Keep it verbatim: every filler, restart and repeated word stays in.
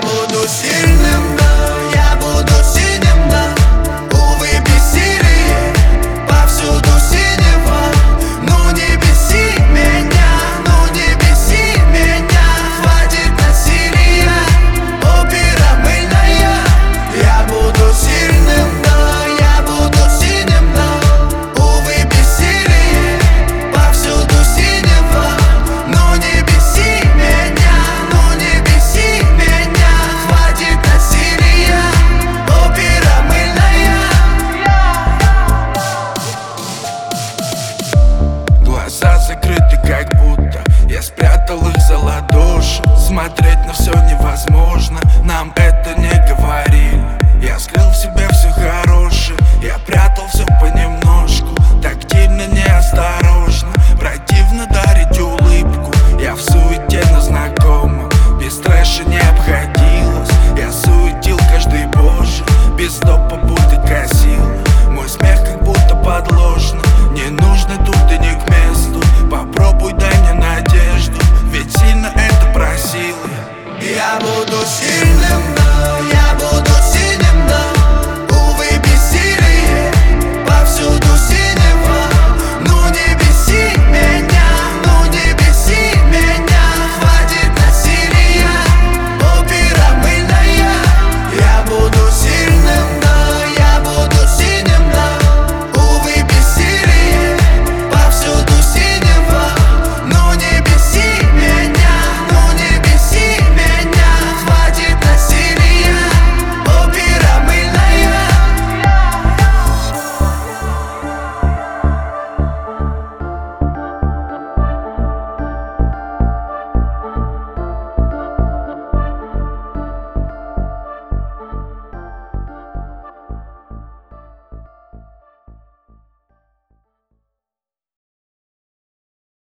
буду сильным, да, я буду синим, да. Увы, бессилие, повсюду синева. Ну не беси меня, ну не беси меня. Хватит насилия, опера мыльная. Я буду сильным, да, я буду синим, да. Увы, бессилие, повсюду синева. Ну не беси меня, ну не беси меня. Хватит насилия, опера мыльная. Глаза закрыты, как будто я спрятал их за ладоши. Смотреть на все невозможно, нам это